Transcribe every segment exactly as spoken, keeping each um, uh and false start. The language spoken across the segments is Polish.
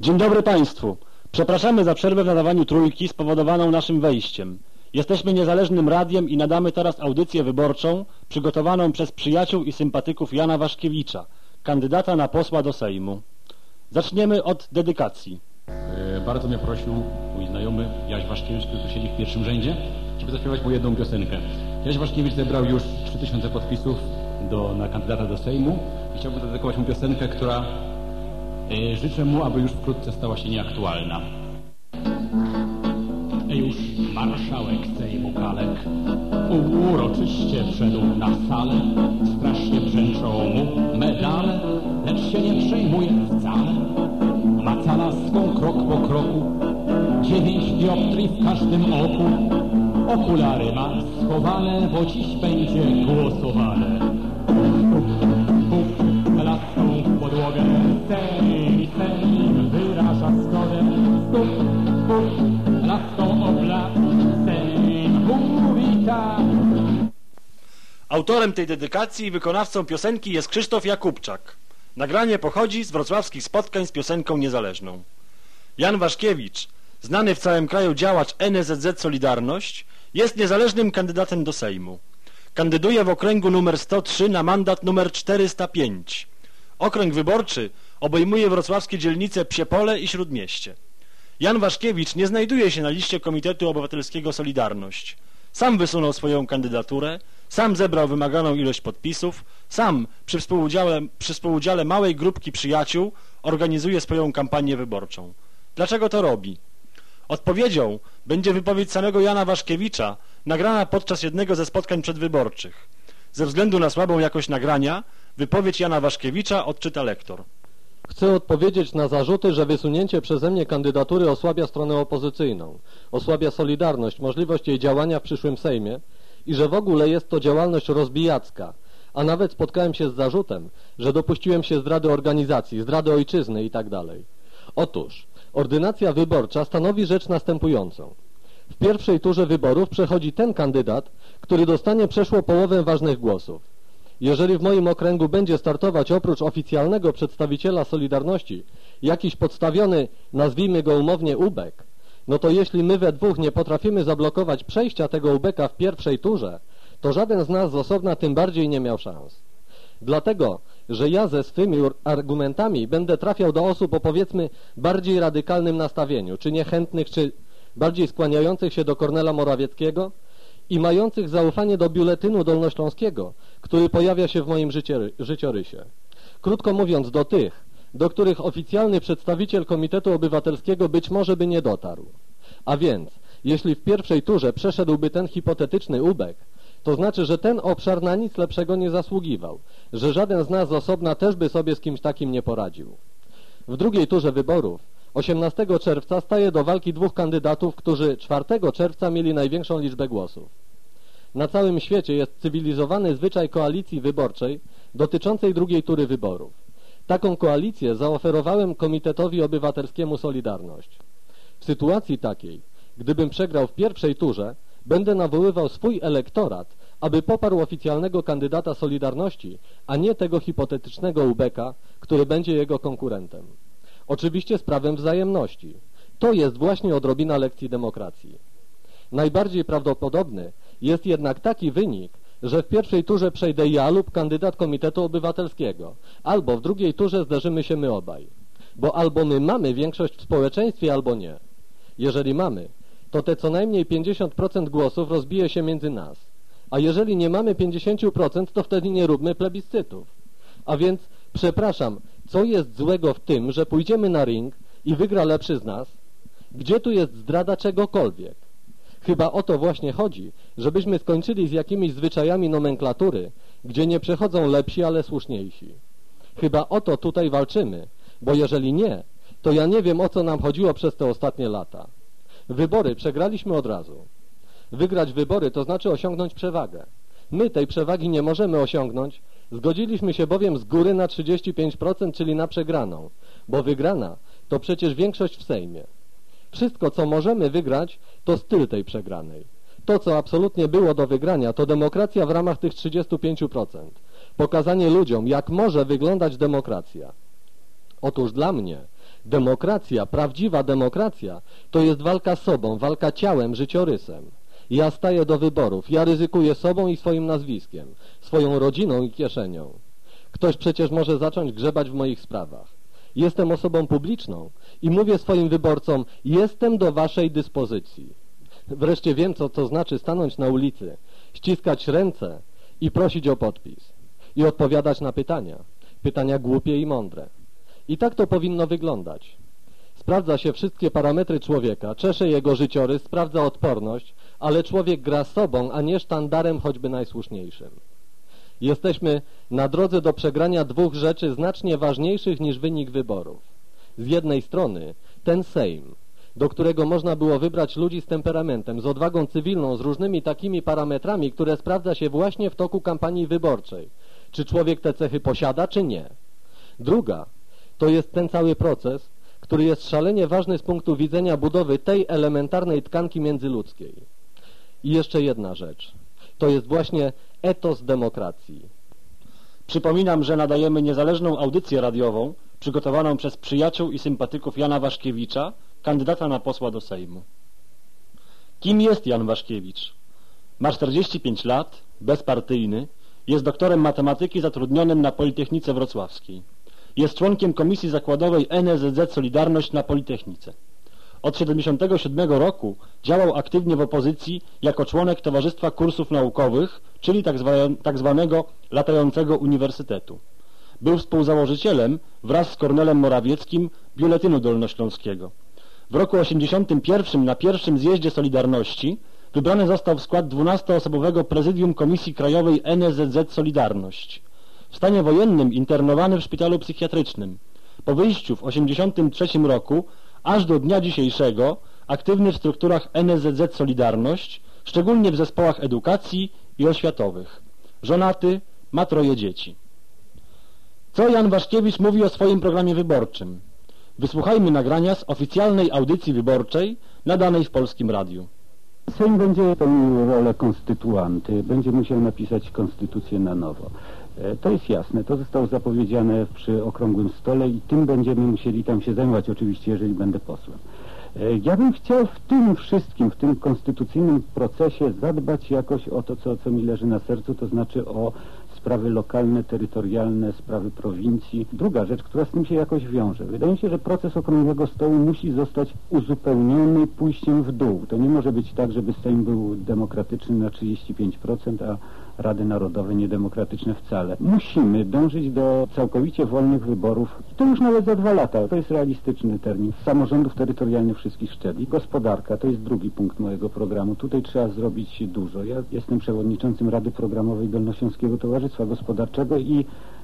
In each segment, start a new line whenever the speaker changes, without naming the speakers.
Dzień dobry Państwu. Przepraszamy za przerwę w nadawaniu Trójki spowodowaną naszym wejściem. Jesteśmy niezależnym radiem i nadamy teraz audycję wyborczą przygotowaną przez przyjaciół i sympatyków Jana Waszkiewicza, kandydata na posła do Sejmu. Zaczniemy od dedykacji.
E, bardzo mnie prosił mój znajomy Jaś Waszkiewicz, który tu siedzi w pierwszym rzędzie, żeby zaśpiewać mu jedną piosenkę. Jaś Waszkiewicz zebrał już trzy tysiące podpisów do, na kandydata do Sejmu i chciałbym zadedykować mu piosenkę, która e, życzę mu, aby już wkrótce stała się nieaktualna. Już marszałek Sejmu Kalek uroczyście wszedł na salę. Strasznie brzęczą mu medale, lecz się nie przejmuje wcale. Maca laską krok po kroku, dziewięć dioptrii w każdym oku. Okulary ma schowane, bo dziś będzie głosowane. Puf, puf, laską w podłogę, Sejm, Sejm wyraża zgodę. Puf, puf, laską oblat, Sejm mówi tak.
Autorem tej dedykacji i wykonawcą piosenki jest Krzysztof Jakubczak. Nagranie pochodzi z wrocławskich spotkań z piosenką niezależną. Jan Waszkiewicz, znany w całym kraju działacz N S Z Z Solidarność, jest niezależnym kandydatem do Sejmu. Kandyduje w okręgu numer sto trzy na mandat numer czterysta pięć. Okręg wyborczy obejmuje wrocławskie dzielnice Psiepole i Śródmieście. Jan Waszkiewicz nie znajduje się na liście Komitetu Obywatelskiego Solidarność. Sam wysunął swoją kandydaturę, sam zebrał wymaganą ilość podpisów, sam przy współudziale, przy współudziale małej grupki przyjaciół organizuje swoją kampanię wyborczą. Dlaczego to robi? Odpowiedzią będzie wypowiedź samego Jana Waszkiewicza, nagrana podczas jednego ze spotkań przedwyborczych. Ze względu na słabą jakość nagrania, wypowiedź Jana Waszkiewicza odczyta lektor.
Chcę odpowiedzieć na zarzuty, że wysunięcie przeze mnie kandydatury osłabia stronę opozycyjną, osłabia Solidarność, możliwość jej działania w przyszłym Sejmie i że w ogóle jest to działalność rozbijacka, a nawet spotkałem się z zarzutem, że dopuściłem się zdrady organizacji, zdrady ojczyzny itd. Otóż ordynacja wyborcza stanowi rzecz następującą. W pierwszej turze wyborów przechodzi ten kandydat, który dostanie przeszło połowę ważnych głosów. Jeżeli w moim okręgu będzie startować oprócz oficjalnego przedstawiciela Solidarności jakiś podstawiony, nazwijmy go umownie, ubek, no to jeśli my we dwóch nie potrafimy zablokować przejścia tego ubeka w pierwszej turze, to żaden z nas z osobna tym bardziej nie miał szans. Dlatego, że ja ze swymi argumentami będę trafiał do osób o powiedzmy bardziej radykalnym nastawieniu, czy niechętnych, czy bardziej skłaniających się do Kornela Morawieckiego i mających zaufanie do biuletynu dolnośląskiego, który pojawia się w moim życiorysie. Krótko mówiąc, do tych, do których oficjalny przedstawiciel Komitetu Obywatelskiego być może by nie dotarł. A więc, jeśli w pierwszej turze przeszedłby ten hipotetyczny ubek, to znaczy, że ten obszar na nic lepszego nie zasługiwał, że żaden z nas z osobna też by sobie z kimś takim nie poradził. W drugiej turze wyborów, osiemnastego czerwca, staje do walki dwóch kandydatów, którzy czwartego czerwca mieli największą liczbę głosów. Na całym świecie jest cywilizowany zwyczaj koalicji wyborczej dotyczącej drugiej tury wyborów. Taką koalicję zaoferowałem Komitetowi Obywatelskiemu Solidarność. W sytuacji takiej, gdybym przegrał w pierwszej turze, będę nawoływał swój elektorat, aby poparł oficjalnego kandydata Solidarności, a nie tego hipotetycznego ubeka, który będzie jego konkurentem. Oczywiście z prawem wzajemności. To jest właśnie odrobina lekcji demokracji. Najbardziej prawdopodobny jest jednak taki wynik, że w pierwszej turze przejdę ja lub kandydat Komitetu Obywatelskiego, albo w drugiej turze zderzymy się my obaj. Bo albo my mamy większość w społeczeństwie, albo nie. Jeżeli mamy, to te co najmniej pięćdziesiąt procent głosów rozbije się między nas. A jeżeli nie mamy pięćdziesiąt procent, to wtedy nie róbmy plebiscytów. A więc, przepraszam, co jest złego w tym, że pójdziemy na ring i wygra lepszy z nas? Gdzie tu jest zdrada czegokolwiek? Chyba o to właśnie chodzi, żebyśmy skończyli z jakimiś zwyczajami nomenklatury, gdzie nie przechodzą lepsi, ale słuszniejsi. Chyba o to tutaj walczymy, bo jeżeli nie, to ja nie wiem, o co nam chodziło przez te ostatnie lata. Wybory przegraliśmy od razu. Wygrać wybory to znaczy osiągnąć przewagę. My tej przewagi nie możemy osiągnąć, zgodziliśmy się bowiem z góry na trzydzieści pięć procent, czyli na przegraną, bo wygrana to przecież większość w Sejmie. Wszystko, co możemy wygrać, to styl tej przegranej. To, co absolutnie było do wygrania, to demokracja w ramach tych trzydziestu pięciu procent. Pokazanie ludziom, jak może wyglądać demokracja. Otóż dla mnie Demokracja, prawdziwa demokracja, to jest walka z sobą, walka ciałem, życiorysem. Ja staję do wyborów, ja ryzykuję sobą i swoim nazwiskiem, swoją rodziną i kieszenią. Ktoś przecież może zacząć grzebać w moich sprawach. Jestem osobą publiczną i mówię swoim wyborcom, jestem do waszej dyspozycji. Wreszcie wiem, co to znaczy stanąć na ulicy, ściskać ręce i prosić o podpis. I odpowiadać na pytania. Pytania głupie i mądre. I tak to powinno wyglądać. Sprawdza się wszystkie parametry człowieka, czesze jego życiorys, sprawdza odporność, ale człowiek gra sobą, a nie sztandarem choćby najsłuszniejszym. Jesteśmy na drodze do przegrania dwóch rzeczy znacznie ważniejszych niż wynik wyborów. Z jednej strony ten Sejm, do którego można było wybrać ludzi z temperamentem, z odwagą cywilną, z różnymi takimi parametrami, które sprawdza się właśnie w toku kampanii wyborczej. Czy człowiek te cechy posiada, czy nie? Druga, to jest ten cały proces, który jest szalenie ważny z punktu widzenia budowy tej elementarnej tkanki międzyludzkiej. I jeszcze jedna rzecz. To jest właśnie etos demokracji.
Przypominam, że nadajemy niezależną audycję radiową przygotowaną przez przyjaciół i sympatyków Jana Waszkiewicza, kandydata na posła do Sejmu. Kim jest Jan Waszkiewicz? Ma czterdzieści pięć lat, bezpartyjny, jest doktorem matematyki zatrudnionym na Politechnice Wrocławskiej. Jest członkiem komisji zakładowej N S Z Z Solidarność na Politechnice. Od siedemdziesiątego siódmego roku działał aktywnie w opozycji jako członek Towarzystwa Kursów Naukowych, czyli tak, zwa, tak zwanego latającego uniwersytetu. Był współzałożycielem wraz z Kornelem Morawieckim Biuletynu Dolnośląskiego. W roku osiemdziesiątym pierwszym na pierwszym zjeździe Solidarności wybrany został w skład dwunastoosobowego prezydium Komisji Krajowej N S Z Z Solidarność. W stanie wojennym internowany w szpitalu psychiatrycznym. Po wyjściu w osiemdziesiątym trzecim roku aż do dnia dzisiejszego aktywny w strukturach N S Z Z Solidarność, szczególnie w zespołach edukacji i oświatowych. Żonaty, ma troje dzieci. Co Jan Waszkiewicz mówi o swoim programie wyborczym? Wysłuchajmy nagrania z oficjalnej audycji wyborczej nadanej w Polskim Radiu.
Sejm będzie pełnił rolę konstytuanty, będzie musiał napisać konstytucję na nowo. To jest jasne, to zostało zapowiedziane przy okrągłym stole i tym będziemy musieli tam się zajmować, oczywiście, jeżeli będę posłem. Ja bym chciał w tym wszystkim, w tym konstytucyjnym procesie zadbać jakoś o to, co, co mi leży na sercu, to znaczy o sprawy lokalne, terytorialne, sprawy prowincji. Druga rzecz, która z tym się jakoś wiąże. Wydaje mi się, że proces okrągłego stołu musi zostać uzupełniony pójściem w dół. To nie może być tak, żeby Sejm był demokratyczny na trzydzieści pięć procent, a Rady Narodowe niedemokratyczne wcale. Musimy dążyć do całkowicie wolnych wyborów. I to już nawet za dwa lata. To jest realistyczny termin. Samorządów terytorialnych wszystkich szczebli. Gospodarka, to jest drugi punkt mojego programu. Tutaj trzeba zrobić dużo. Ja jestem przewodniczącym Rady Programowej Dolnośląskiego Towarzystwa Gospodarczego i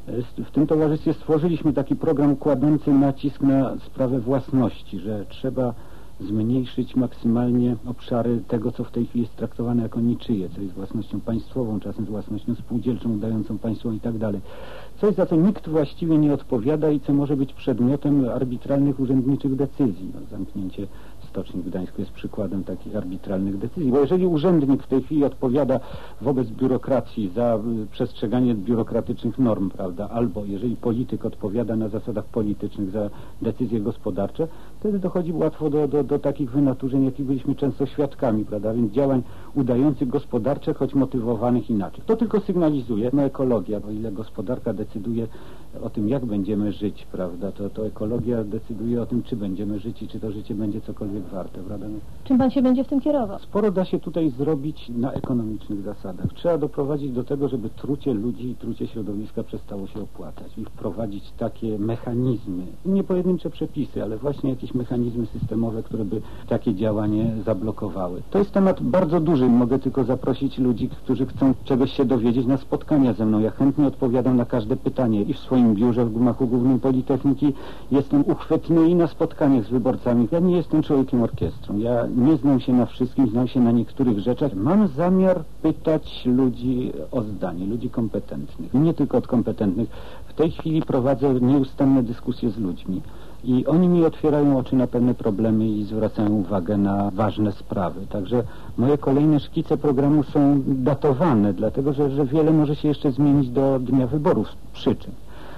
w tym towarzystwie stworzyliśmy taki program kładący nacisk na sprawę własności, że trzeba zmniejszyć maksymalnie obszary tego, co w tej chwili jest traktowane jako niczyje, co jest własnością państwową, czasem z własnością spółdzielczą, dającą państwo i tak dalej. Coś, za co nikt właściwie nie odpowiada i co może być przedmiotem arbitralnych urzędniczych decyzji. No, zamknięcie stoczni w Gdańsku jest przykładem takich arbitralnych decyzji, bo jeżeli urzędnik w tej chwili odpowiada wobec biurokracji za przestrzeganie biurokratycznych norm, prawda, albo jeżeli polityk odpowiada na zasadach politycznych za decyzje gospodarcze, wtedy dochodzi łatwo do, do, do takich wynaturzeń, jakich byliśmy często świadkami, prawda, więc działań udających gospodarcze, choć motywowanych inaczej. To tylko sygnalizuje, no ekologia, o ile gospodarka decyduje o tym, jak będziemy żyć, prawda, to, to ekologia decyduje o tym, czy będziemy żyć i czy to życie będzie cokolwiek warte, prawda?
Czym pan się będzie w tym kierował?
Sporo da się tutaj zrobić na ekonomicznych zasadach. Trzeba doprowadzić do tego, żeby trucie ludzi i trucie środowiska przestało się opłacać i wprowadzić takie mechanizmy, nie pojedyncze przepisy, ale właśnie jakieś mechanizmy systemowe, które by takie działanie zablokowały. To jest temat bardzo duży. Mogę tylko zaprosić ludzi, którzy chcą czegoś się dowiedzieć, na spotkania ze mną. Ja chętnie odpowiadam na każde pytanie i w swoim biurze w gmachu Głównym Politechniki jestem uchwytny i na spotkaniach z wyborcami. Ja nie jestem człowiekiem orkiestrą. Ja nie znam się na wszystkim, znam się na niektórych rzeczach. Mam zamiar pytać ludzi o zdanie, ludzi kompetentnych. Nie tylko od kompetentnych. W tej chwili prowadzę nieustanne dyskusje z ludźmi. I oni mi otwierają oczy na pewne problemy i zwracają uwagę na ważne sprawy. Także moje kolejne szkice programu są datowane, dlatego że, że wiele może się jeszcze zmienić do dnia wyborów z przyczyn.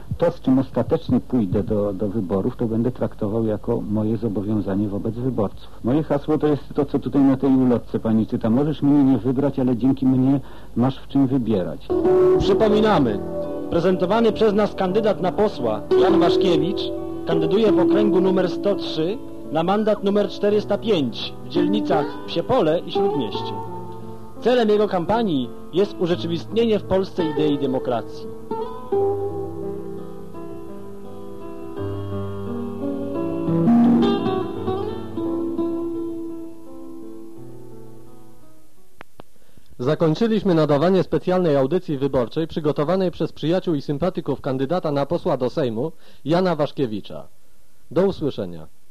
to, z czym ostatecznie pójdę do, do wyborów, to będę traktował jako moje zobowiązanie wobec wyborców. Moje hasło to jest to, co tutaj na tej ulotce pani czyta. Możesz mnie nie wybrać, ale dzięki mnie masz w czym wybierać.
Przypominamy, prezentowany przez nas kandydat na posła Jan Waszkiewicz kandyduje w okręgu numer sto trzy na mandat numer czterysta pięć w dzielnicach Psiepole i Śródmieście. Celem jego kampanii jest urzeczywistnienie w Polsce idei demokracji.
Zakończyliśmy nadawanie specjalnej audycji wyborczej przygotowanej przez przyjaciół i sympatyków kandydata na posła do Sejmu Jana Waszkiewicza. Do usłyszenia.